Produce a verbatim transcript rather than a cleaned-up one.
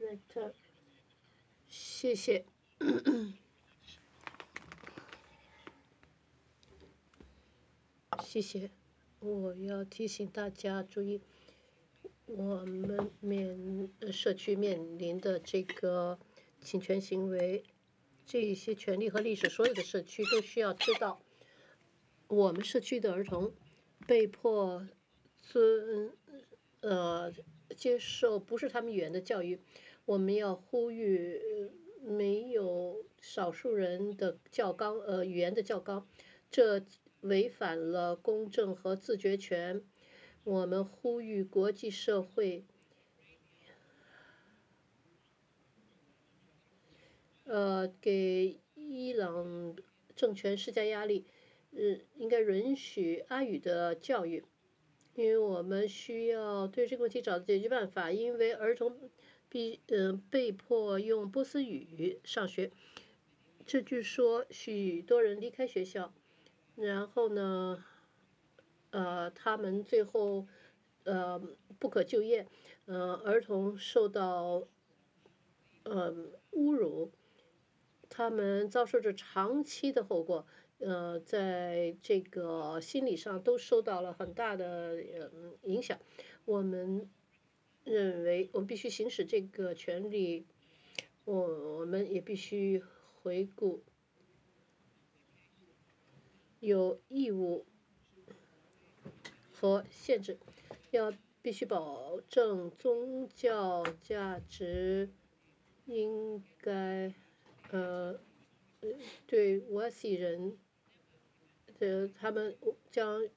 Director，谢谢。谢谢。我要提醒大家注意，我们面社区面临的这个侵权行为，这一些权利和历史，所有的社区都需要知道，我们社区的儿童被迫尊呃接受不是他们语言的教育，我们要呼吁没有少数人的教纲呃语言的教纲，这违反了公正和自决权。我们呼吁国际社会，呃，给伊朗政权施加压力，呃，应该允许阿语的教育，因为我们需要对这个问题找解决办法。因为儿童必嗯、呃、被迫用波斯语上学，这据说许多人离开学校，然后呢，呃，他们最后呃不可就业，呃，儿童受到呃侮辱，他们遭受着长期的后果，呃，在这个心理上都受到了很大的呃影响。我们认为我们必须行使这个权利，我我们也必须回顾有义务和限制，要必须保证宗教价值应该呃对瓦西人的他们将